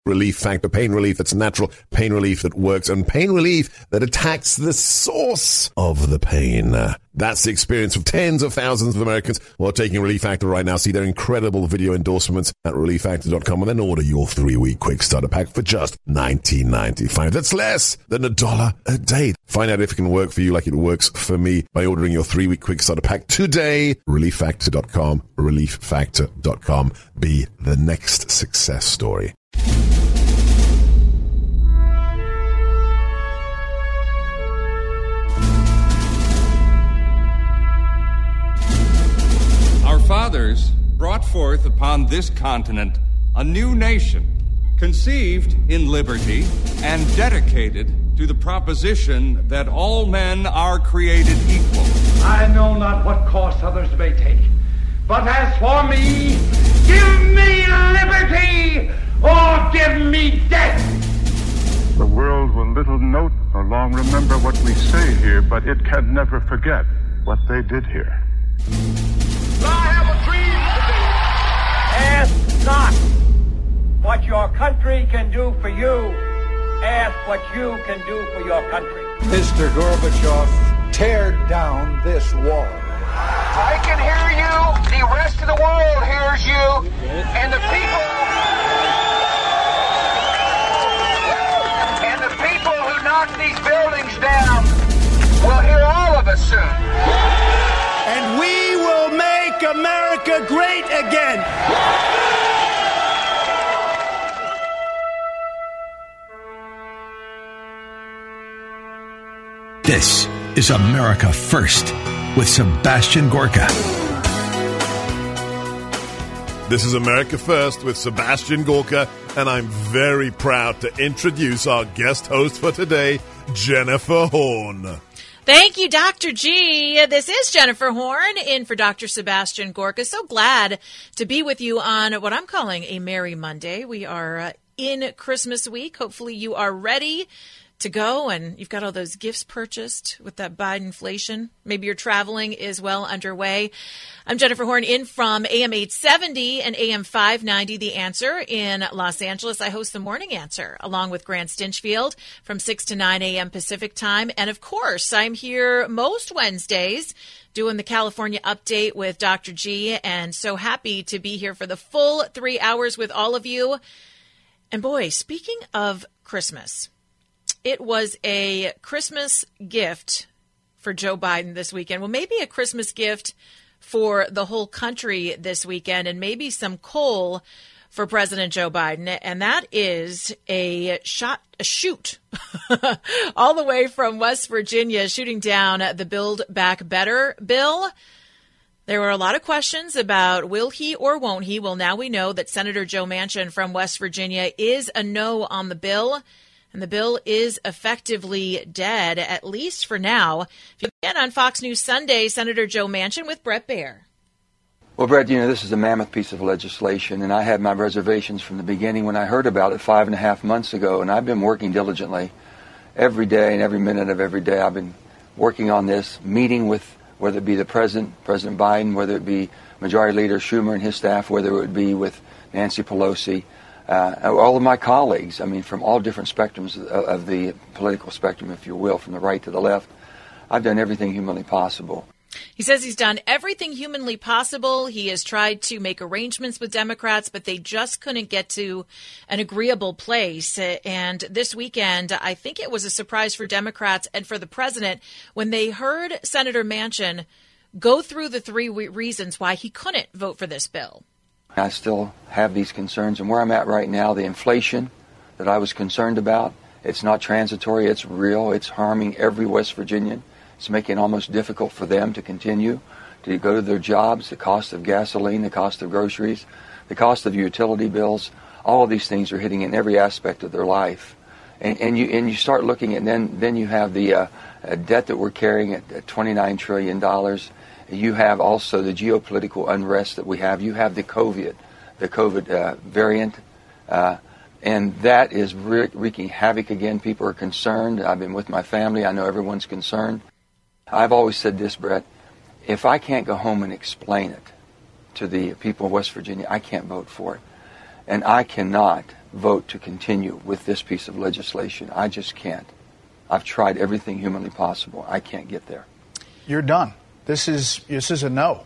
Relief Factor. Pain relief that's natural, pain relief that works, and pain relief that attacks the source of the pain. That's the experience of tens of thousands of Americans who are taking Relief Factor right now. See their incredible video endorsements at relieffactor.com and then order your 3-week quick starter pack for just $19.95. That's less than $1 a day. Find out if it can work for you like it works for me by ordering your 3-week quick starter pack today. relieffactor.com, relieffactor.com. Be the next success story. Our fathers brought forth upon this continent a new nation, conceived in liberty and dedicated to the proposition that all men are created equal. I know not what course others may take, but as for me, give me liberty or give me death. The world will little note nor long remember what we say here, but it can never forget what they did here. I have a dream today. Ask not what your country can do for you. Ask what you can do for your country. Mr. Gorbachev, tear down this wall. I can hear you. The rest of the world hears you. And the people who knock these buildings down will hear all of us soon. And we will make America great again. This is America First with Sebastian Gorka. This is America First with Sebastian Gorka, and I'm very proud to introduce our guest host for today, Jennifer Horn. Thank you, Dr. G. This is Jennifer Horn in for Dr. Sebastian Gorka. So glad to be with you on what I'm calling a Merry Monday. We are in Christmas week. Hopefully you are ready to go and you've got all those gifts purchased with that Bidenflation. Maybe your traveling is well underway. I'm Jennifer Horn in from AM 870 and AM 590, The Answer in Los Angeles. I host the Morning Answer along with Grant Stinchfield from 6 to 9 a.m. Pacific time. And of course, I'm here most Wednesdays doing the California update with Dr. G, and so happy to be here for the full 3 hours with all of you. And boy, speaking of Christmas, it was a Christmas gift for Joe Biden this weekend. Well, maybe a Christmas gift for the whole country this weekend, and maybe some coal for President Joe Biden. And that is a shoot all the way from West Virginia, shooting down the Build Back Better bill. There were a lot of questions about will he or won't he. Well, now we know that Senator Joe Manchin from West Virginia is a no on the bill. And the bill is effectively dead, at least for now. Again, on Fox News Sunday, Senator Joe Manchin with Bret Baier. Well, Bret, this is a mammoth piece of legislation, and I had my reservations from the beginning when I heard about it 5.5 months ago, and I've been working diligently every day and every minute of every day. I've been working on this, meeting with whether it be the President Biden, whether it be Majority Leader Schumer and his staff, whether it would be with Nancy Pelosi, all of my colleagues, from all different spectrums of the political spectrum, if you will, from the right to the left. I've done everything humanly possible. He says he's done everything humanly possible. He has tried to make arrangements with Democrats, but they just couldn't get to an agreeable place. And this weekend, I think it was a surprise for Democrats and for the president when they heard Senator Manchin go through the 3 reasons why he couldn't vote for this bill. I still have these concerns, and where I'm at right now, the inflation that I was concerned about, it's not transitory, it's real, it's harming every West Virginian. It's making it almost difficult for them to continue to go to their jobs, the cost of gasoline, the cost of groceries, the cost of utility bills. All of these things are hitting in every aspect of their life. And you start looking at, then you have the debt that we're carrying at $29 trillion. You have also the geopolitical unrest that we have. You have the COVID variant, and that is wreaking havoc again. People are concerned. I've been with my family. I know everyone's concerned. I've always said this, Bret, if I can't go home and explain it to the people of West Virginia, I can't vote for it. And I cannot vote to continue with this piece of legislation. I just can't. I've tried everything humanly possible. I can't get there. You're done. This is a no.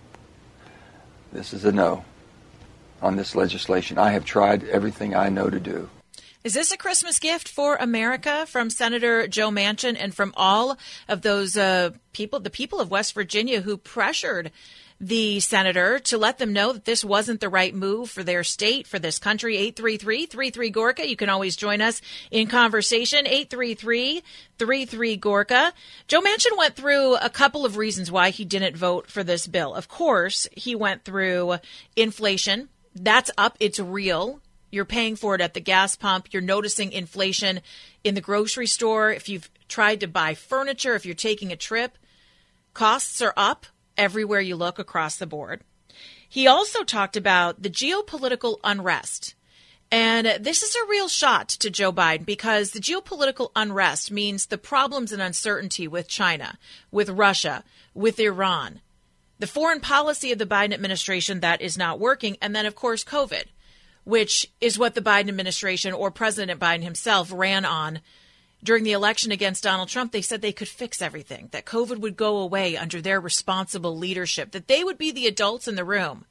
This is a no on this legislation. I have tried everything I know to do. Is this a Christmas gift for America from Senator Joe Manchin and from all of those people, the people of West Virginia who pressured the senator to let them know that this wasn't the right move for their state, for this country? 833-33-GORKA. You can always join us in conversation. 833-33-GORKA. Joe Manchin went through a couple of reasons why he didn't vote for this bill. Of course, he went through inflation. That's up. It's real. You're paying for it at the gas pump. You're noticing inflation in the grocery store. If you've tried to buy furniture, if you're taking a trip, costs are up everywhere you look across the board. He also talked about the geopolitical unrest. And this is a real shot to Joe Biden because the geopolitical unrest means the problems and uncertainty with China, with Russia, with Iran, the foreign policy of the Biden administration that is not working, and then, of course, COVID, which is what the Biden administration or President Biden himself ran on during the election against Donald Trump. They said they could fix everything, that COVID would go away under their responsible leadership, that they would be the adults in the room.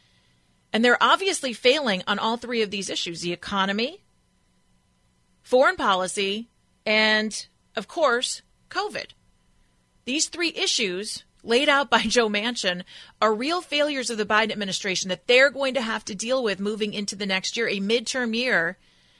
And they're obviously failing on all three of these issues: the economy, foreign policy, and, of course, COVID. These three issues laid out by Joe Manchin are real failures of the Biden administration that they're going to have to deal with moving into the next year, a midterm year.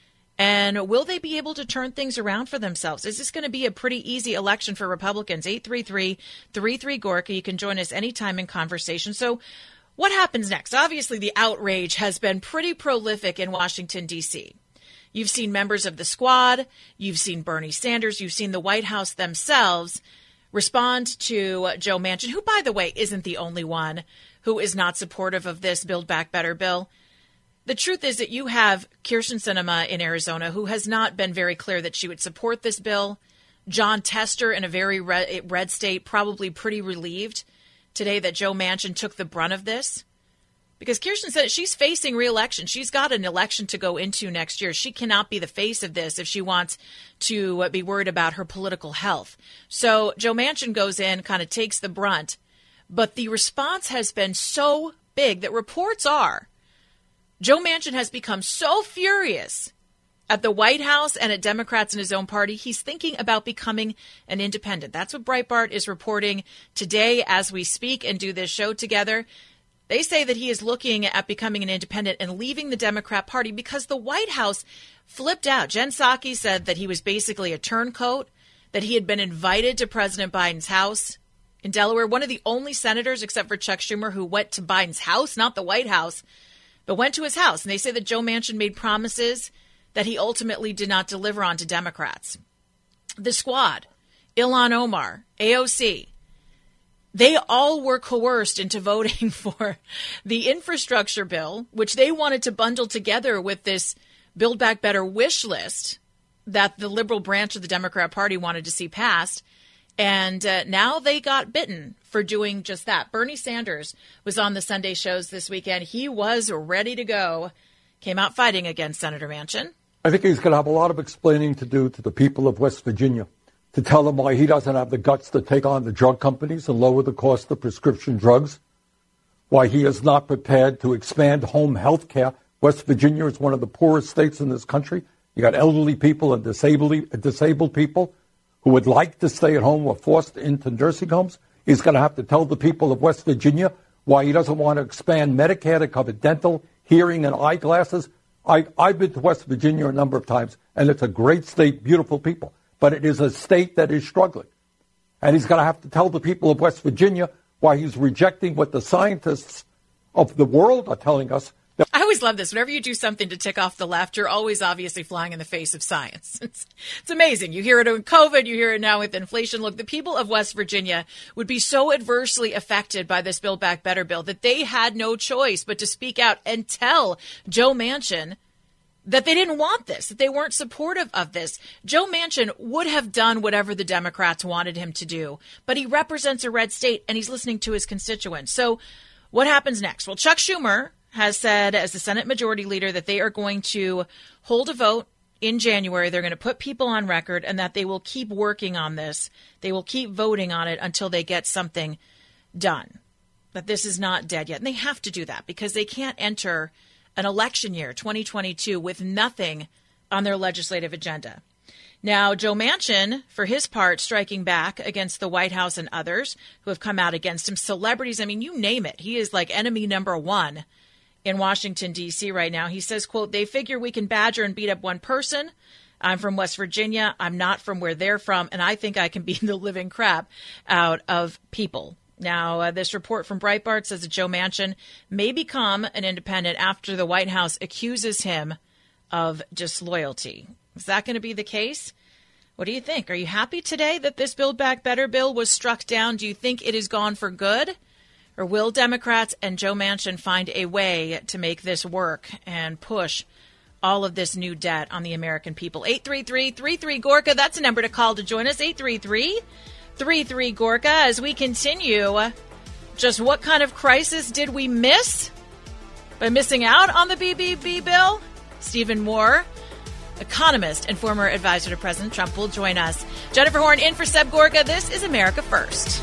And will they be able to turn things around for themselves? Is this going to be a pretty easy election for Republicans? 833-33-GORKA. You can join us anytime in conversation. So what happens next? Obviously, the outrage has been pretty prolific in Washington, D.C. You've seen members of the squad. You've seen Bernie Sanders. You've seen the White House themselves respond to Joe Manchin, who, by the way, isn't the only one who is not supportive of this Build Back Better bill. The truth is that you have Kyrsten Sinema in Arizona, who has not been very clear that she would support this bill. John Tester in a very red state, probably pretty relieved today that Joe Manchin took the brunt of this. Because Kyrsten said she's facing re-election. She's got an election to go into next year. She cannot be the face of this if she wants to be worried about her political health. So Joe Manchin goes in, kind of takes the brunt. But the response has been so big that reports are Joe Manchin has become so furious at the White House and at Democrats in his own party, he's thinking about becoming an independent. That's what Breitbart is reporting today as we speak and do this show together. They say that he is looking at becoming an independent and leaving the Democrat Party because the White House flipped out. Jen Psaki said that he was basically a turncoat, that he had been invited to President Biden's house in Delaware, one of the only senators except for Chuck Schumer who went to Biden's house, not the White House, but went to his house. And they say that Joe Manchin made promises that he ultimately did not deliver on to Democrats. The squad, Ilhan Omar, AOC, they all were coerced into voting for the infrastructure bill, which they wanted to bundle together with this Build Back Better wish list that the liberal branch of the Democrat Party wanted to see passed. And now they got bitten for doing just that. Bernie Sanders was on the Sunday shows this weekend. He was ready to go, came out fighting against Senator Manchin. I think he's going to have a lot of explaining to do to the people of West Virginia, to tell them why he doesn't have the guts to take on the drug companies and lower the cost of prescription drugs, why he is not prepared to expand home health care. West Virginia is one of the poorest states in this country. You got elderly people and disabled people who would like to stay at home or forced into nursing homes. He's going to have to tell the people of West Virginia why he doesn't want to expand Medicare to cover dental, hearing, and eyeglasses. I've been to West Virginia a number of times, and it's a great state, beautiful people. But it is a state that is struggling. And he's going to have to tell the people of West Virginia why he's rejecting what the scientists of the world are telling us. I always love this. Whenever you do something to tick off the left, you're always obviously flying in the face of science. It's amazing. You hear it in COVID. You hear it now with inflation. Look, the people of West Virginia would be so adversely affected by this Build Back Better bill that they had no choice but to speak out and tell Joe Manchin that they didn't want this, that they weren't supportive of this. Joe Manchin would have done whatever the Democrats wanted him to do, but he represents a red state and he's listening to his constituents. So what happens next? Well, Chuck Schumer has said, as the Senate Majority Leader, that they are going to hold a vote in January. They're going to put people on record, and that they will keep working on this. They will keep voting on it until they get something done. That this is not dead yet. And they have to do that because they can't enter an election year, 2022, with nothing on their legislative agenda. Now, Joe Manchin, for his part, striking back against the White House and others who have come out against him. Celebrities, I mean, you name it. He is like enemy number one in Washington, D.C. right now. He says, quote, they figure we can badger and beat up one person. I'm from West Virginia. I'm not from where they're from. And I think I can beat the living crap out of people. Now, this report from Breitbart says that Joe Manchin may become an independent after the White House accuses him of disloyalty. Is that going to be the case? What do you think? Are you happy today that this Build Back Better bill was struck down? Do you think it is gone for good? Or will Democrats and Joe Manchin find a way to make this work and push all of this new debt on the American people? 833-33-GORKA, that's a number to call to join us. 833-33-GORKA. As we continue, just what kind of crisis did we miss by missing out on the BBB bill? Stephen Moore, economist and former advisor to President Trump, will join us. Jennifer Horn in for Seb Gorka. This is America First.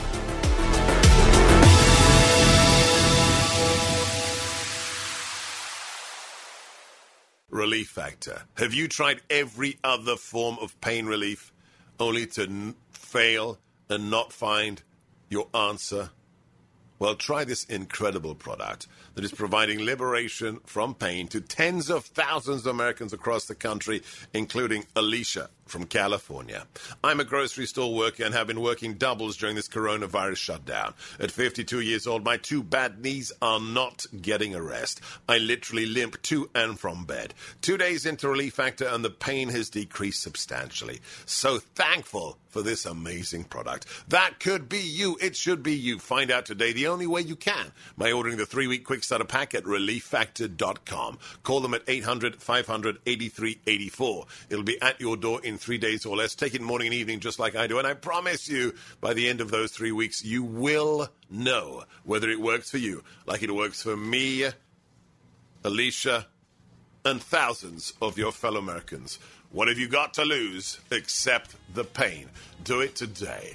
Relief Factor. Have you tried every other form of pain relief only to fail and not find your answer? Well, try this incredible product that is providing liberation from pain to tens of thousands of Americans across the country, including Alicia from California. I'm a grocery store worker and have been working doubles during this coronavirus shutdown. At 52 years old, my two bad knees are not getting a rest. I literally limp to and from bed. 2 days into Relief Factor and the pain has decreased substantially. So thankful for this amazing product. That could be you. It should be you. Find out today the only way you can by ordering the 3-week quick starter pack at relieffactor.com. Call them at 800-500-8384. It'll be at your door in 3 days or less. Take it morning and evening just like I do. And I promise you, by the end of those 3 weeks, you will know whether it works for you like it works for me, Alicia, and thousands of your fellow Americans. What have you got to lose except the pain? Do it today.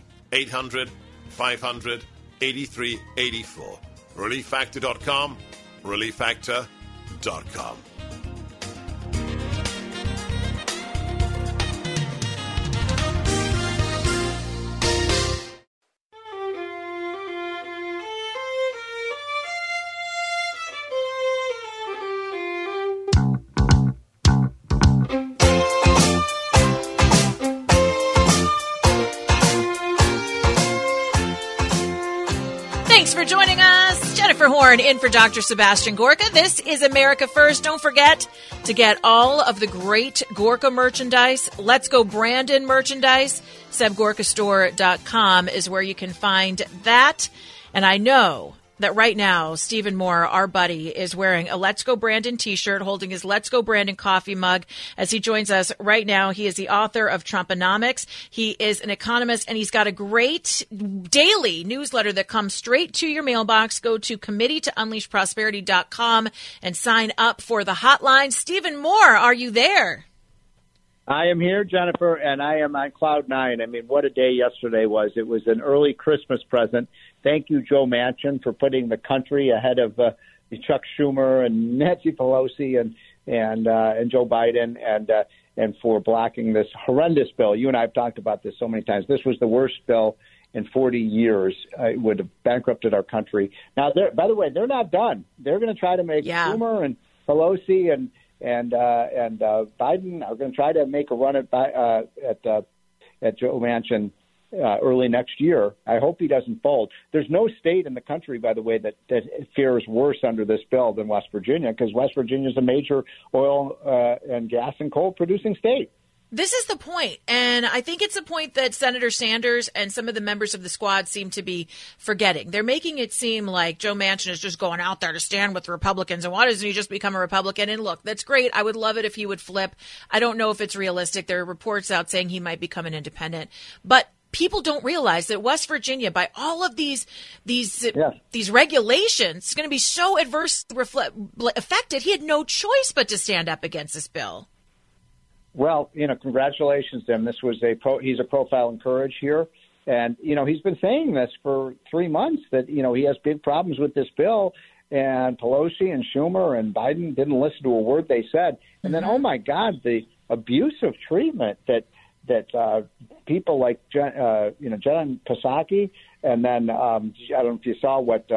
800-500-8384. ReliefFactor.com. ReliefFactor.com. Thanks for joining us. Jennifer Horn in for Dr. Sebastian Gorka. This is America First. Don't forget to get all of the great Gorka merchandise. Let's Go Brandon merchandise. SebGorkaStore.com is where you can find that. And I know that right now, Stephen Moore, our buddy, is wearing a Let's Go Brandon t-shirt, holding his Let's Go Brandon coffee mug as he joins us right now. He is the author of Trumponomics. He is an economist, and he's got a great daily newsletter that comes straight to your mailbox. Go to committee-to-unleash-prosperity.com and sign up for the hotline. Stephen Moore, are you there? I am here, Jennifer, and I am on cloud nine. I mean, what a day yesterday was. It was an early Christmas present. Thank you, Joe Manchin, for putting the country ahead of Chuck Schumer and Nancy Pelosi and Joe Biden and for blocking this horrendous bill. You and I have talked about this so many times. This was the worst bill in 40 years. It would have bankrupted our country. Now, by the way, they're not done. They're going to try to make Schumer and Pelosi and Biden are going to try to make a run at Joe Manchin early next year. I hope he doesn't fold. There's no state in the country, by the way, that fares worse under this bill than West Virginia, because West Virginia is a major oil and gas and coal producing state. This is the point, and I think it's a point that Senator Sanders and some of the members of the squad seem to be forgetting. They're making it seem like Joe Manchin is just going out there to stand with Republicans, and why doesn't he just become a Republican? And look, that's great. I would love it if he would flip. I don't know if it's realistic. There are reports out saying he might become an independent, but people don't realize that West Virginia, by all of these regulations, is going to be so adversely affected. He had no choice but to stand up against this bill. Well, congratulations to him. He's a profile in courage here. And, he's been saying this for 3 months that, he has big problems with this bill. And Pelosi and Schumer and Biden didn't listen to a word they said. And then, oh, my God, the abusive treatment that people like Jen Psaki, and then I don't know if you saw what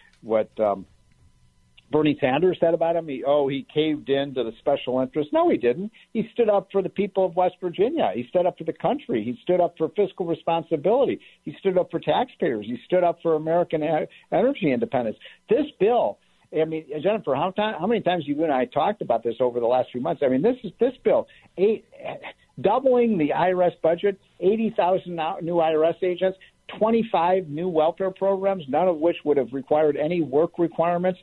Bernie Sanders said about him. He caved in to the special interests. No, he didn't. He stood up for the people of West Virginia. He stood up for the country. He stood up for fiscal responsibility. He stood up for taxpayers. He stood up for American energy independence. This bill, I mean, Jennifer, how many times you and I talked about this over the last few months? I mean, this bill, doubling the IRS budget, 80,000 new IRS agents, 25 new welfare programs, none of which would have required any work requirements,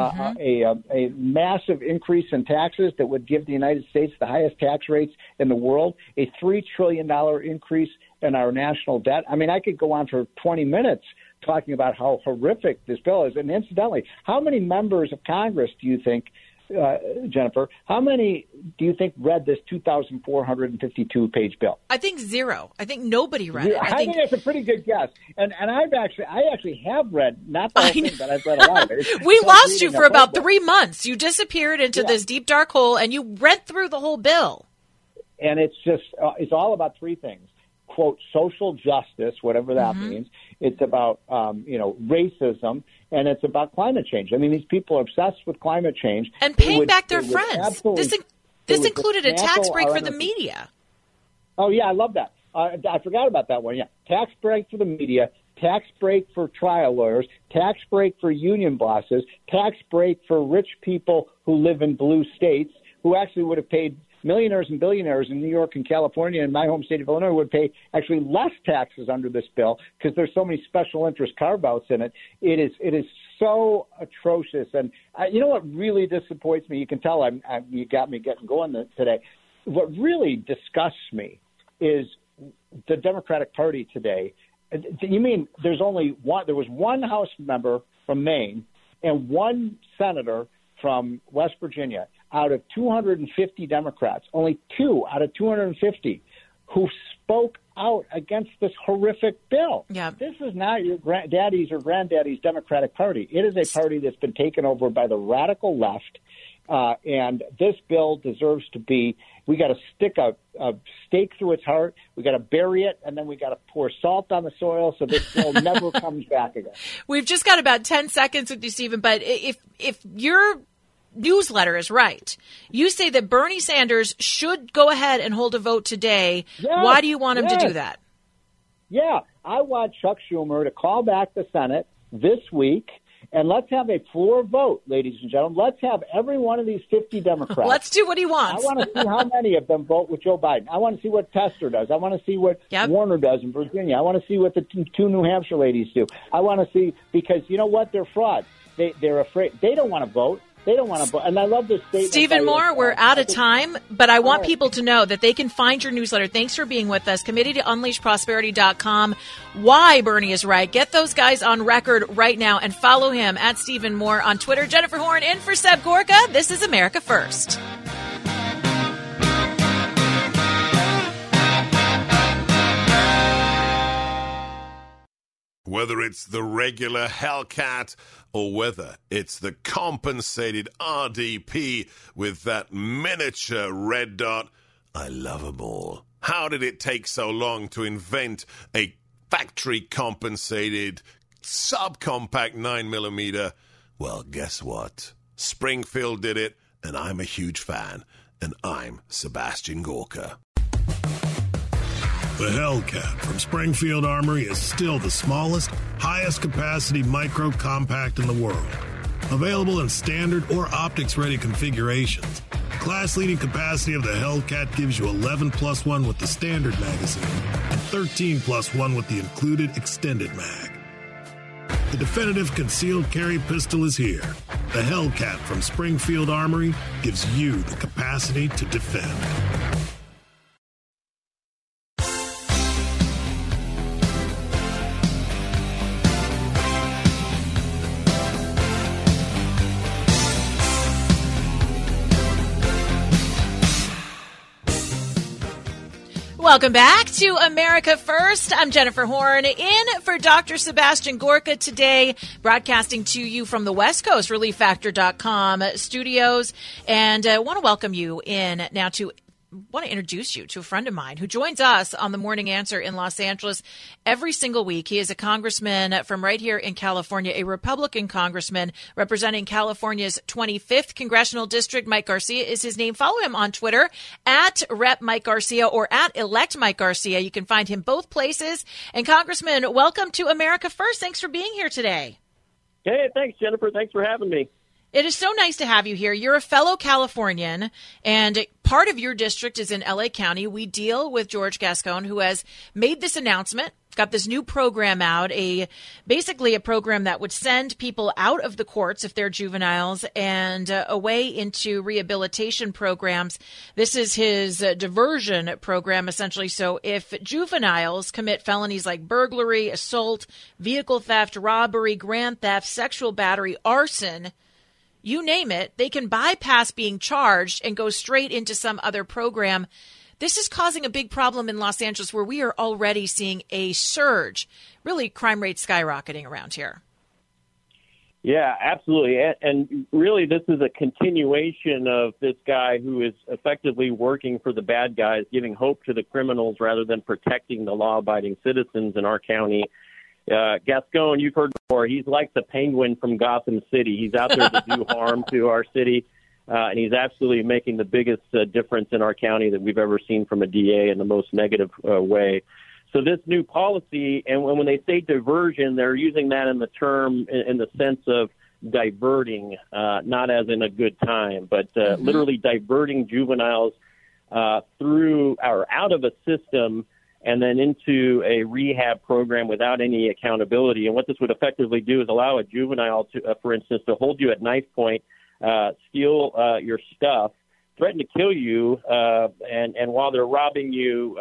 a massive increase in taxes that would give the United States the highest tax rates in the world, a $3 trillion increase in our national debt. I mean, I could go on for 20 minutes talking about how horrific this bill is. And incidentally, how many members of Congress do you think, Jennifer, how many do you think read this 2,452-page bill? I think zero. I think nobody read it. I think that's a pretty good guess. And I actually have read, not the whole thing, but I've read a lot of it. We lost you for about 3 months. You disappeared into this deep, dark hole, and you read through the whole bill. And it's just, it's all about three things. Quote, social justice, whatever that means. It's about, racism, and it's about climate change. I mean, these people are obsessed with climate change. And paying back their friends. This included a tax break for the media. Oh, yeah, I love that. I forgot about that one, yeah. Tax break for the media, tax break for trial lawyers, tax break for union bosses, tax break for rich people who live in blue states who actually would have paid millionaires and billionaires in New York and California and my home state of Illinois would pay actually less taxes under this bill because there's so many special interest carve-outs in it. It is so atrocious. And you know what really disappoints me? You can tell you got me getting going today. What really disgusts me is the Democratic Party today. You mean there was one House member from Maine and one senator from West Virginia out of 250 Democrats, only 2 out of 250 who spoke out against this horrific bill. Yeah. This is not your daddy's or granddaddy's Democratic Party. It is a party that's been taken over by the radical left, and this bill deserves to be, we got to stick a stake through its heart, we got to bury it, and then we got to pour salt on the soil so this bill never comes back again. We've just got about 10 seconds with you, Stephen, but if your newsletter is right, you say that Bernie Sanders should go ahead and hold a vote today. Yes, why do you want him to do that? Yeah, I want Chuck Schumer to call back the Senate this week, and let's have a floor vote, ladies and gentlemen. Let's have every one of these 50 Democrats. Let's do what he wants. I want to see how many of them vote with Joe Biden. I want to see what Tester does. I want to see what Warner does in Virginia. I want to see what the two New Hampshire ladies do. I want to see, because you know what? They're frauds. They're afraid. They don't want to vote. They don't want to vote. And I love this statement. Stephen Moore, we're out of time, but I want people to know that they can find your newsletter. Thanks for being with us. Committee to UnleashProsperity.com. Why Bernie is right. Get those guys on record right now and follow him at Stephen Moore on Twitter. Jennifer Horn in for Seb Gorka. This is America First. Whether it's the regular Hellcat or whether it's the compensated RDP with that miniature red dot, I love them all. How did it take so long to invent a factory-compensated subcompact 9mm? Well, guess what? Springfield did it, and I'm a huge fan, and I'm Sebastian Gorka. The Hellcat from Springfield Armory is still the smallest, highest capacity micro compact in the world. Available in standard or optics-ready configurations. Class-leading capacity of the Hellcat gives you 11+1 with the standard magazine and 13+1 with the included extended mag. The definitive concealed carry pistol is here. The Hellcat from Springfield Armory gives you the capacity to defend. Welcome back to America First. I'm Jennifer Horn, in for Dr. Sebastian Gorka today, broadcasting to you from the West Coast ReliefFactor.com studios. And I want to welcome you in now want to introduce you to a friend of mine who joins us on the Morning Answer in Los Angeles every single week. He is a congressman from right here in California, a Republican congressman representing California's 25th congressional district. Mike Garcia is his name. Follow him on Twitter at Rep Mike Garcia or at Elect Mike Garcia. You can find him both places. And Congressman, welcome to America First. Thanks for being here today. Hey, thanks, Jennifer. Thanks for having me. It is so nice to have you here. You're a fellow Californian, and part of your district is in L.A. County. We deal with George Gascon, who has made this announcement, got this new program out, basically a program that would send people out of the courts if they're juveniles and away into rehabilitation programs. This is his diversion program, essentially. So if juveniles commit felonies like burglary, assault, vehicle theft, robbery, grand theft, sexual battery, arson, you name it, they can bypass being charged and go straight into some other program. This is causing a big problem in Los Angeles, where we are already seeing a surge, really crime rates skyrocketing around here. Yeah, absolutely. And really, this is a continuation of this guy who is effectively working for the bad guys, giving hope to the criminals rather than protecting the law-abiding citizens in our county. Gascon, you've heard before, he's like the Penguin from Gotham City. He's out there to do harm to our city, and he's absolutely making the biggest difference in our county that we've ever seen from a DA in the most negative way. So this new policy, and when they say diversion, they're using that in the term in the sense of diverting, not as in a good time, but literally diverting juveniles through or out of a system and then into a rehab program without any accountability. And what this would effectively do is allow a juvenile to, for instance, to hold you at knife point, steal your stuff, threaten to kill you, and while they're robbing you,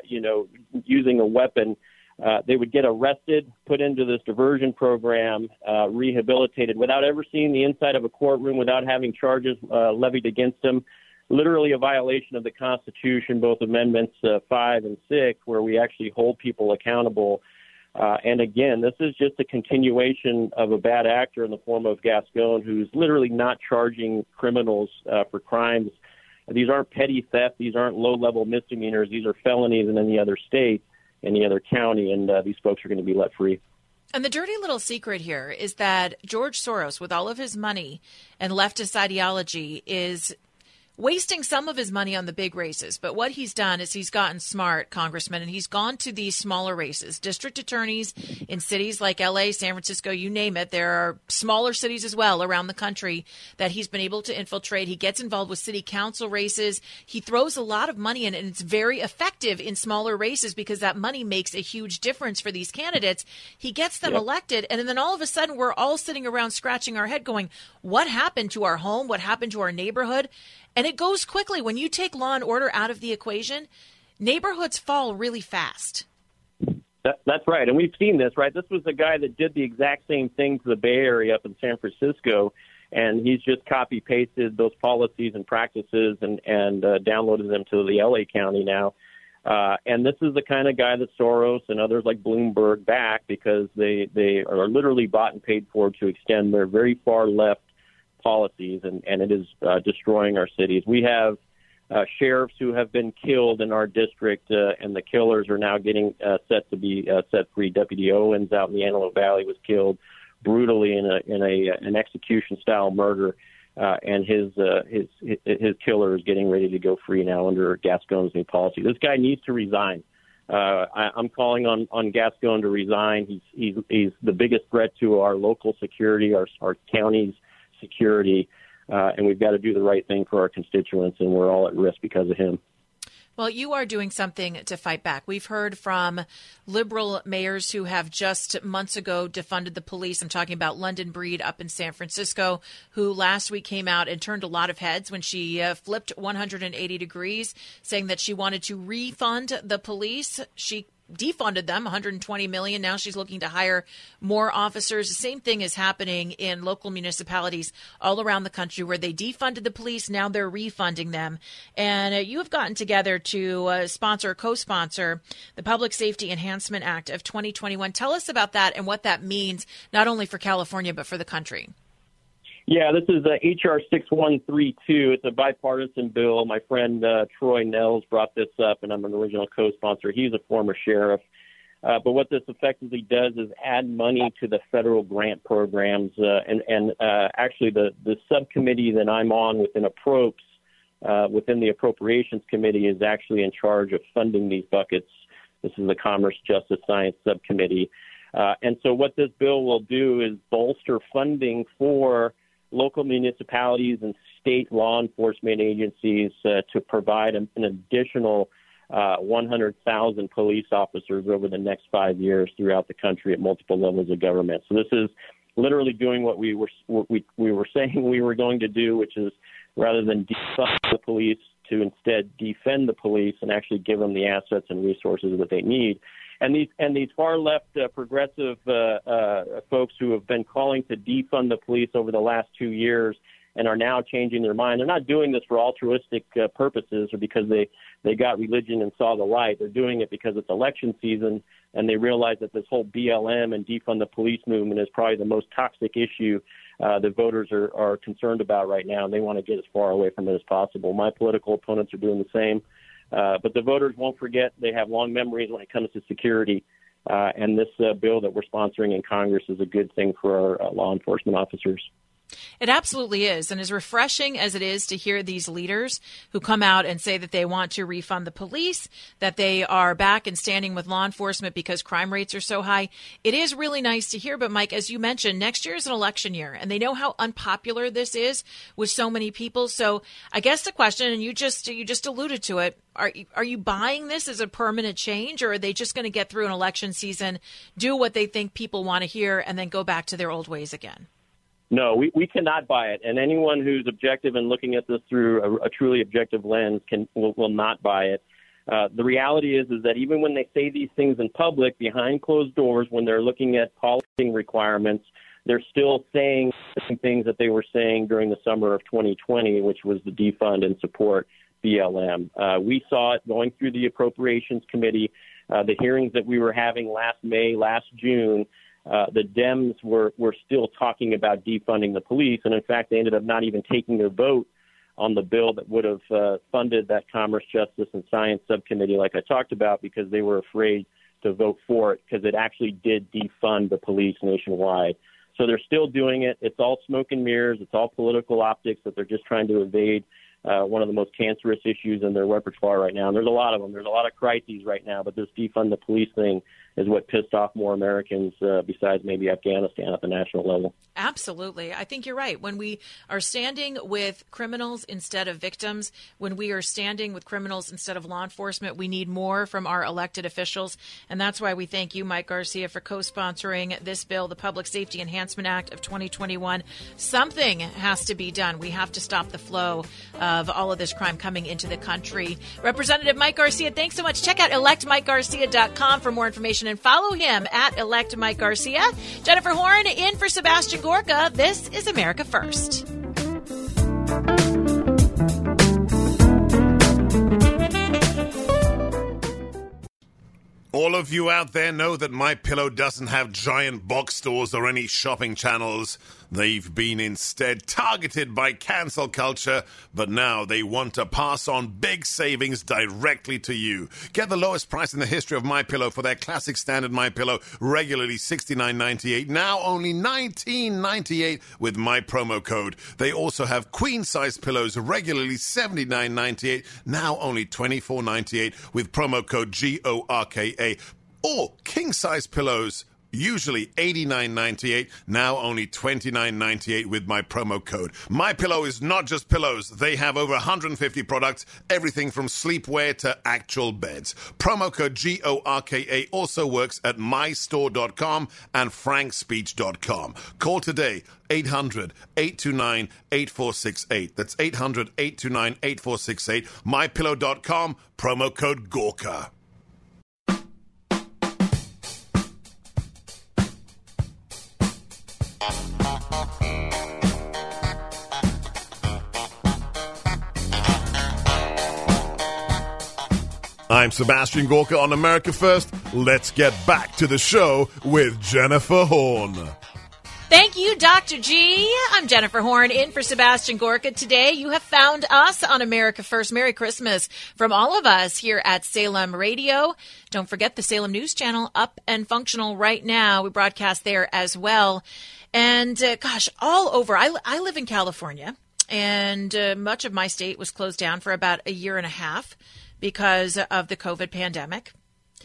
using a weapon, they would get arrested, put into this diversion program, rehabilitated without ever seeing the inside of a courtroom, without having charges levied against them. Literally a violation of the Constitution, both Amendments 5 and 6, where we actually hold people accountable. And again, this is just a continuation of a bad actor in the form of Gascon, who's literally not charging criminals for crimes. These aren't petty theft. These aren't low-level misdemeanors. These are felonies in any other state, any other county, and these folks are going to be let free. And the dirty little secret here is that George Soros, with all of his money and leftist ideology, is wasting some of his money on the big races. But what he's done is he's gotten smart, Congressman, and he's gone to these smaller races. District attorneys in cities like L.A., San Francisco, you name it. There are smaller cities as well around the country that he's been able to infiltrate. He gets involved with city council races. He throws a lot of money in, and it's very effective in smaller races because that money makes a huge difference for these candidates. He gets them elected, and then all of a sudden we're all sitting around scratching our head going, what happened to our home? What happened to our neighborhood? And it goes quickly. When you take law and order out of the equation, neighborhoods fall really fast. That's right. And we've seen this, right? This was the guy that did the exact same thing to the Bay Area up in San Francisco, and he's just copy-pasted those policies and practices and downloaded them to the L.A. County now. And this is the kind of guy that Soros and others like Bloomberg back because they are literally bought and paid for to extend their very far left policies, and it is destroying our cities. We have sheriffs who have been killed in our district, and the killers are now getting set to be set free. Deputy Owens out in the Antelope Valley was killed brutally in an execution-style murder, and his killer is getting ready to go free now under Gascon's new policy. This guy needs to resign. I'm calling on Gascon to resign. He's the biggest threat to our local security, our county's security, and we've got to do the right thing for our constituents, and we're all at risk because of him. Well, you are doing something to fight back. We've heard from liberal mayors who have just months ago defunded the police. I'm talking about London Breed up in San Francisco, who last week came out and turned a lot of heads when she flipped 180 degrees, saying that she wanted to refund the police. She defunded them, $120 million. Now she's looking to hire more officers. The same thing is happening in local municipalities all around the country where they defunded the police. Now they're refunding them. And you have gotten together to co-sponsor the Public Safety Enhancement Act of 2021. Tell us about that and what that means, not only for California, but for the country. Yeah, this is H.R. 6132. It's a bipartisan bill. My friend Troy Nels brought this up, and I'm an original co-sponsor. He's a former sheriff. But what this effectively does is add money to the federal grant programs. Actually, the subcommittee that I'm on within within the Appropriations Committee is actually in charge of funding these buckets. This is the Commerce, Justice, Science Subcommittee. And so what this bill will do is bolster funding for local municipalities and state law enforcement agencies to provide an additional 100,000 police officers over the next 5 years throughout the country at multiple levels of government. So this is literally doing what we were saying we were going to do, which is rather than defund the police, to instead defend the police and actually give them the assets and resources that they need. And these far left progressive folks who have been calling to defund the police over the last 2 years and are now changing their mind. They're not doing this for altruistic purposes or because they got religion and saw the light. They're doing it because it's election season and they realize that this whole BLM and defund the police movement is probably the most toxic issue that voters are concerned about right now, and they want to get as far away from it as possible. My political opponents are doing the same. But the voters won't forget. They have long memories when it comes to security. And this bill that we're sponsoring in Congress is a good thing for our law enforcement officers. It absolutely is. And as refreshing as it is to hear these leaders who come out and say that they want to refund the police, that they are back and standing with law enforcement because crime rates are so high, it is really nice to hear. But Mike, as you mentioned, next year is an election year, and they know how unpopular this is with so many people. So I guess the question, and you just alluded to it, are you buying this as a permanent change, or are they just going to get through an election season, do what they think people want to hear, and then go back to their old ways again? No, we cannot buy it. And anyone who's objective and looking at this through a truly objective lens will not buy it. The reality is that even when they say these things in public, behind closed doors, when they're looking at policing requirements, they're still saying the same things that they were saying during the summer of 2020, which was the defund and support BLM. We saw it going through the Appropriations Committee, the hearings that we were having last May, last June. The Dems were still talking about defunding the police. And in fact, they ended up not even taking their vote on the bill that would have funded that Commerce, Justice, and Science subcommittee like I talked about, because they were afraid to vote for it because it actually did defund the police nationwide. So they're still doing it. It's all smoke and mirrors. It's all political optics that they're just trying to evade one of the most cancerous issues in their repertoire right now. And there's a lot of them. There's a lot of crises right now, but this defund the police thing is what pissed off more Americans besides maybe Afghanistan at the national level. Absolutely. I think you're right. When we are standing with criminals instead of victims, when we are standing with criminals instead of law enforcement, we need more from our elected officials. And that's why we thank you, Mike Garcia, for co-sponsoring this bill, the Public Safety Enhancement Act of 2021. Something has to be done. We have to stop the flow of all of this crime coming into the country. Representative Mike Garcia, thanks so much. Check out electmikegarcia.com for more information and follow him at Elect Mike Garcia. Jennifer Horn in for Sebastian Gorka. This is America First. All of you out there know that MyPillow doesn't have giant box stores or any shopping channels. They've been instead targeted by cancel culture, but now they want to pass on big savings directly to you. Get the lowest price in the history of MyPillow for their classic standard MyPillow, regularly $69.98, now only $19.98 with my promo code. They also have queen-size pillows, regularly $79.98, now only $24.98 with promo code GORKA. Or king-size pillows, usually $89.98, now only $29.98 with my promo code. MyPillow is not just pillows. They have over 150 products, everything from sleepwear to actual beds. Promo code GORKA also works at mystore.com and frankspeech.com. Call today, 800-829-8468. That's 800-829-8468. MyPillow.com, promo code GORKA. I'm Sebastian Gorka on America First. Let's get back to the show with Jennifer Horn. Thank you, Dr. G. I'm Jennifer Horn in for Sebastian Gorka. Today, you have found us on America First. Merry Christmas from all of us here at Salem Radio. Don't forget the Salem News Channel up and functional right now. We broadcast there as well. And all over. I live in California, and much of my state was closed down for about a year and a half because of the COVID pandemic.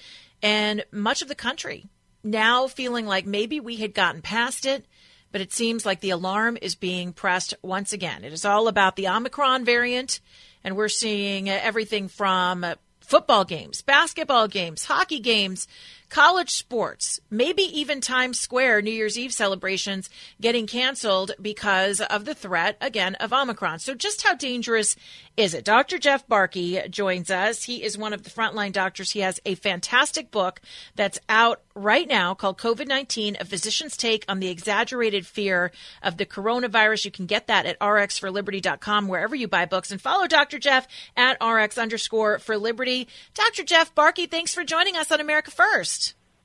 And much of the country now feeling like maybe we had gotten past it, but it seems like the alarm is being pressed once again. It is all about the Omicron variant, and we're seeing everything from football games, basketball games, hockey games, college sports, maybe even Times Square New Year's Eve celebrations getting canceled because of the threat, again, of Omicron. So just how dangerous is it? Dr. Jeff Barke joins us. He is one of the frontline doctors. He has a fantastic book that's out right now called COVID-19, A Physician's Take on the Exaggerated Fear of the Coronavirus. You can get that at rxforliberty.com, wherever you buy books. And follow Dr. Jeff at rx_for-liberty. Dr. Jeff Barke, thanks for joining us on America First.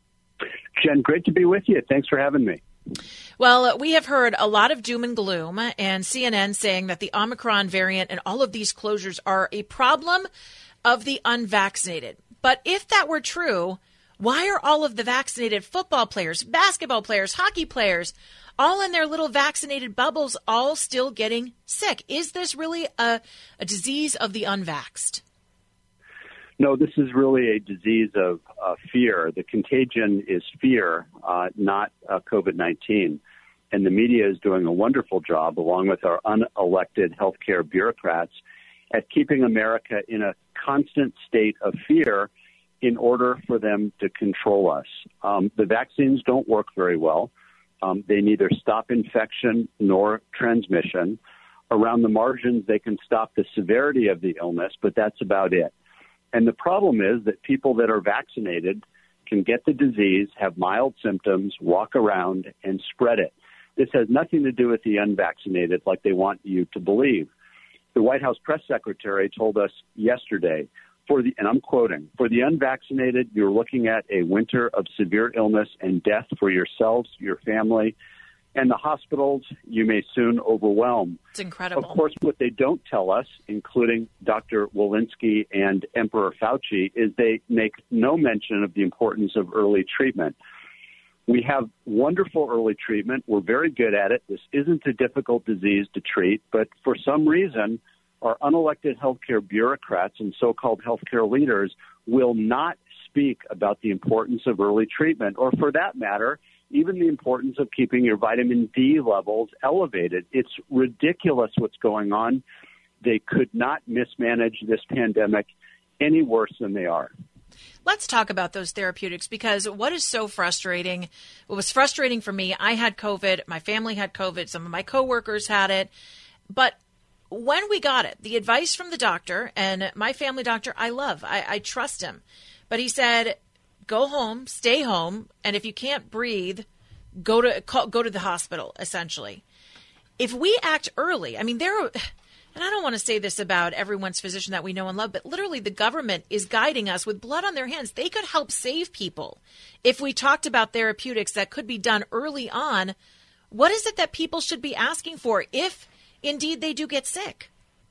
Jen, great to be with you. Thanks for having me. Well, we have heard a lot of doom and gloom, and CNN saying that the Omicron variant and all of these closures are a problem of the unvaccinated. But if that were true, why are all of the vaccinated football players, basketball players, hockey players, all in their little vaccinated bubbles, all still getting sick? Is this really a disease of the unvaxxed? No, this is really a disease of fear. The contagion is fear, not COVID-19. And the media is doing a wonderful job, along with our unelected healthcare bureaucrats, at keeping America in a constant state of fear in order for them to control us. The vaccines don't work very well. They neither stop infection nor transmission. Around the margins, they can stop the severity of the illness, but that's about it. And the problem is that people that are vaccinated can get the disease, have mild symptoms, walk around, and spread it. This has nothing to do with the unvaccinated like they want you to believe. The White House press secretary told us yesterday, and I'm quoting, "For the unvaccinated, you're looking at a winter of severe illness and death for yourselves, your family, and the hospitals you may soon overwhelm." It's incredible. Of course, what they don't tell us, including Dr. Walensky and Emperor Fauci, is they make no mention of the importance of early treatment. We have wonderful early treatment. We're very good at it. This isn't a difficult disease to treat, but for some reason, our unelected healthcare bureaucrats and so-called healthcare leaders will not speak about the importance of early treatment, or for that matter, even the importance of keeping your vitamin D levels elevated. It's ridiculous what's going on. They could not mismanage this pandemic any worse than they are. Let's talk about those therapeutics, because what is so frustrating, what was frustrating for me, I had COVID, my family had COVID, some of my coworkers had it, but when we got it, the advice from the doctor, and my family doctor I love, I trust him, but he said, go home, stay home, and if you can't breathe, go to the hospital, essentially. If we act early, I mean, and I don't want to say this about everyone's physician that we know and love, but literally the government is guiding us with blood on their hands. They could help save people. If we talked about therapeutics that could be done early on, what is it that people should be asking for if indeed they do get sick?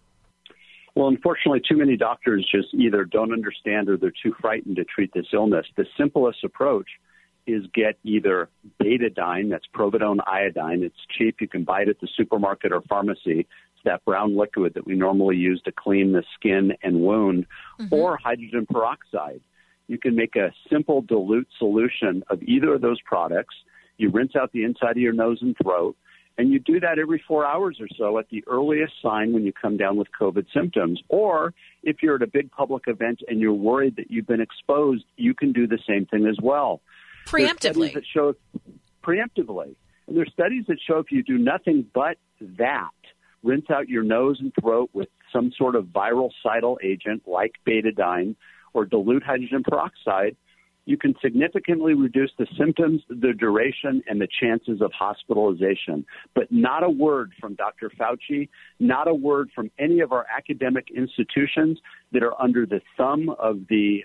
Well, unfortunately, too many doctors just either don't understand or they're too frightened to treat this illness. The simplest approach is get either betadine, that's povidone iodine. It's cheap. You can buy it at the supermarket or pharmacy. It's that brown liquid that we normally use to clean the skin and wound, or hydrogen peroxide. You can make a simple dilute solution of either of those products. You rinse out the inside of your nose and throat, and you do that every 4 hours or so at the earliest sign when you come down with COVID symptoms. Or if you're at a big public event and you're worried that you've been exposed, you can do the same thing as well. Preemptively. Preemptively. And there's studies that show if you do nothing but that, rinse out your nose and throat with some sort of viral-cidal agent like betadine or dilute hydrogen peroxide, you can significantly reduce the symptoms, the duration, and the chances of hospitalization. But not a word from Dr. Fauci, not a word from any of our academic institutions that are under the thumb of the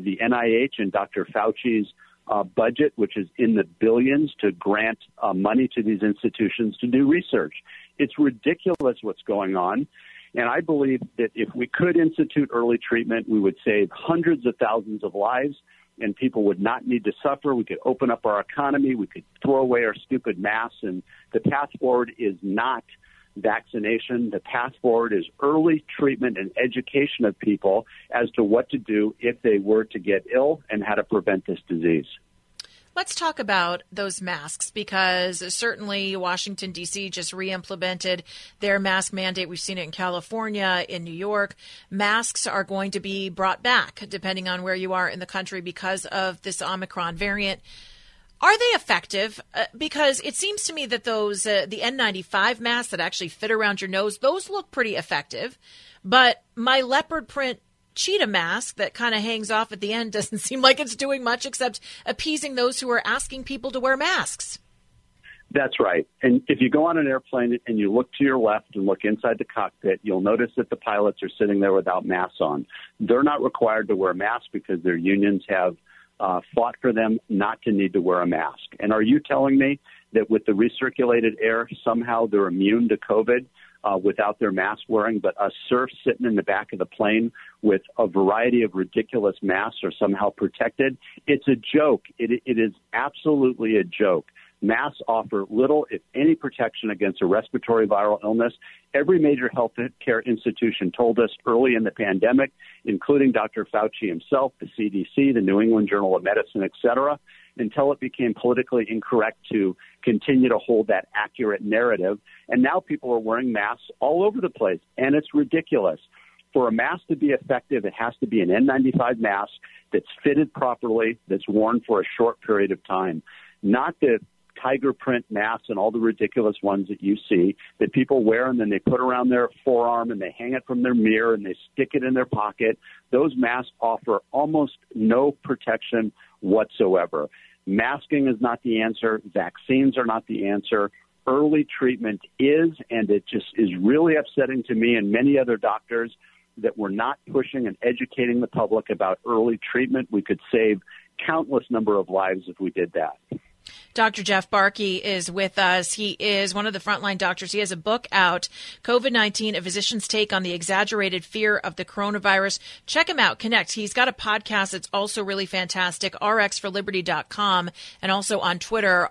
NIH and Dr. Fauci's budget, which is in the billions to grant money to these institutions to do research. It's ridiculous what's going on. And I believe that if we could institute early treatment, we would save hundreds of thousands of lives and people would not need to suffer. We could open up our economy. We could throw away our stupid masks. And the path forward is not vaccination. The path forward is early treatment and education of people as to what to do if they were to get ill and how to prevent this disease. Let's talk about those masks, because certainly Washington, D.C. just re-implemented their mask mandate. We've seen it in California, in New York. Masks are going to be brought back depending on where you are in the country because of this Omicron variant. Are they effective? Because it seems to me that those the N95 masks that actually fit around your nose, those look pretty effective. But my leopard print cheetah mask that kind of hangs off at the end doesn't seem like it's doing much except appeasing those who are asking people to wear masks. That's right. And if you go on an airplane and you look to your left and look inside the cockpit, you'll notice that the pilots are sitting there without masks on. They're not required to wear masks because their unions have fought for them not to need to wear a mask. And are you telling me that with the recirculated air, somehow they're immune to COVID without their mask wearing, but us serfs sitting in the back of the plane with a variety of ridiculous masks are somehow protected? It's a joke. It is absolutely a joke. Masks offer little, if any, protection against a respiratory viral illness. Every major health care institution told us early in the pandemic, including Dr. Fauci himself, the CDC, the New England Journal of Medicine, et cetera, until it became politically incorrect to continue to hold that accurate narrative. And now people are wearing masks all over the place, and it's ridiculous. For a mask to be effective, it has to be an N95 mask that's fitted properly, that's worn for a short period of time, not the tiger print masks and all the ridiculous ones that you see that people wear and then they put around their forearm and they hang it from their mirror and they stick it in their pocket. Those masks offer almost no protection whatsoever. Masking is not the answer. Vaccines are not the answer. Early treatment is, and it just is really upsetting to me and many other doctors that we're not pushing and educating the public about early treatment. We could save countless number of lives if we did that. Dr. Jeff Barke is with us. He is one of the frontline doctors. He has a book out, COVID-19, A Physician's Take on the Exaggerated Fear of the Coronavirus. Check him out. Connect. He's got a podcast that's also really fantastic, rxforliberty.com, and also on Twitter,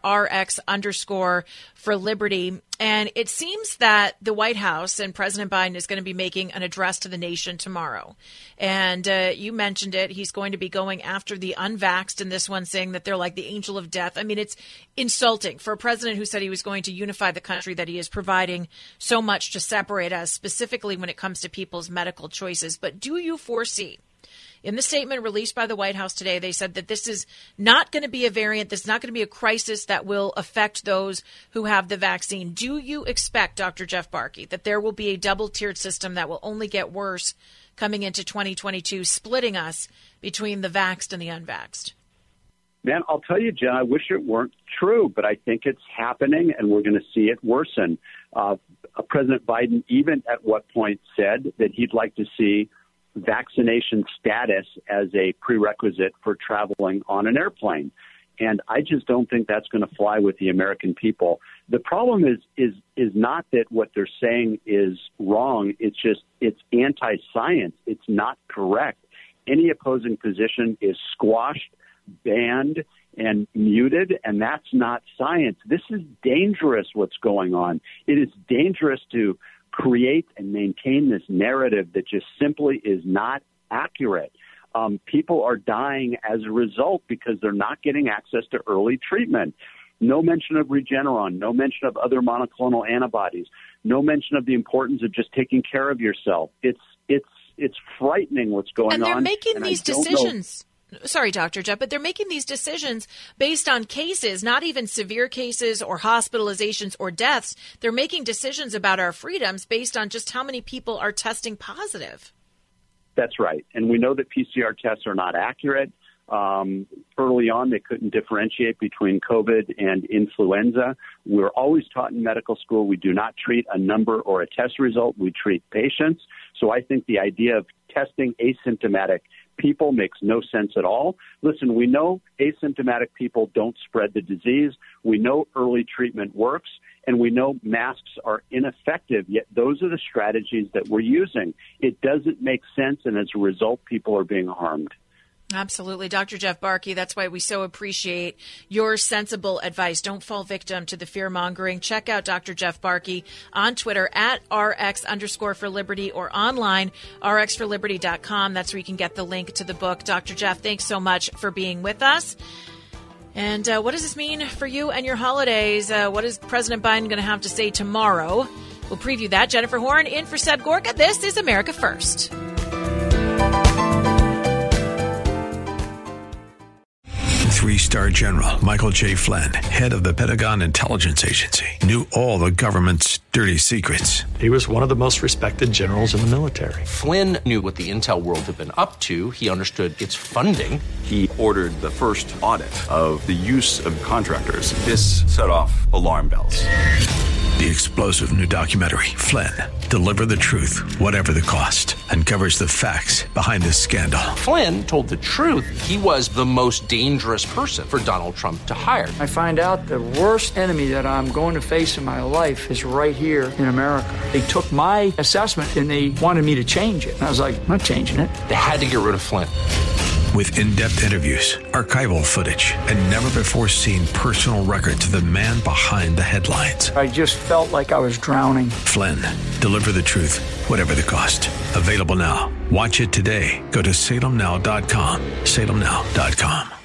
RX_for-liberty. And it seems that the White House and President Biden is going to be making an address to the nation tomorrow. And you mentioned it. He's going to be going after the unvaxxed in this one, saying that they're like the angel of death. I mean, it's insulting for a president who said he was going to unify the country, that he is providing so much to separate us, specifically when it comes to people's medical choices. But do you foresee, in the statement released by the White House today, they said that this is not going to be a variant, this is not going to be a crisis that will affect those who have the vaccine. Do you expect, Dr. Jeff Barke, that there will be a double-tiered system that will only get worse coming into 2022, splitting us between the vaxxed and the unvaxxed? Man, I'll tell you, Jen, I wish it weren't true, but I think it's happening, and we're going to see it worsen. President Biden even at what point said that he'd like to see vaccination status as a prerequisite for traveling on an airplane. And I just don't think that's going to fly with the American people. The problem is not that what they're saying is wrong. It's just, it's anti-science. It's not correct. Any opposing position is squashed, banned, and muted, and that's not science. This is dangerous, what's going on. It is dangerous to create and maintain this narrative that just simply is not accurate. People are dying as a result because they're not getting access to early treatment. No mention of Regeneron, no mention of other monoclonal antibodies, no mention of the importance of just taking care of yourself. It's frightening what's going on. And they're making these decisions. Sorry, Dr. Jeff, but they're making these decisions based on cases, not even severe cases or hospitalizations or deaths. They're making decisions about our freedoms based on just how many people are testing positive. That's right. And we know that PCR tests are not accurate. Early on, they couldn't differentiate between COVID and influenza. We're always taught in medical school we do not treat a number or a test result. We treat patients. So I think the idea of testing asymptomatic people makes no sense at all. Listen, we know asymptomatic people don't spread the disease. We know early treatment works, and we know masks are ineffective, yet those are the strategies that we're using. It doesn't make sense, and as a result, people are being harmed. Absolutely. Dr. Jeff Barke, that's why we so appreciate your sensible advice. Don't fall victim to the fear-mongering. Check out Dr. Jeff Barke on Twitter at RX_for-Liberty or online, rxforliberty.com. That's where you can get the link to the book. Dr. Jeff, thanks so much for being with us. And what does this mean for you and your holidays? What is President Biden going to have to say tomorrow? We'll preview that. Jennifer Horn in for Seb Gorka. This is America First. Three-star General Michael J. Flynn, head of the Pentagon Intelligence Agency, knew all the government's dirty secrets. He was one of the most respected generals in the military. Flynn knew what the intel world had been up to. He understood its funding. He ordered the first audit of the use of contractors. This set off alarm bells. The explosive new documentary, Flynn, Deliver the Truth, Whatever the Cost, uncovers the facts behind this scandal. Flynn told the truth. He was the most dangerous person for Donald Trump to hire. I find out the worst enemy that I'm going to face in my life is right here in America. They took my assessment and they wanted me to change it. And I was like, I'm not changing it. They had to get rid of Flynn. With in-depth interviews, archival footage, and never-before-seen personal records of the man behind the headlines. I just felt like I was drowning. Flynn, Deliver the Truth, Whatever the Cost. Available now. Watch it today. Go to salemnow.com. salemnow.com.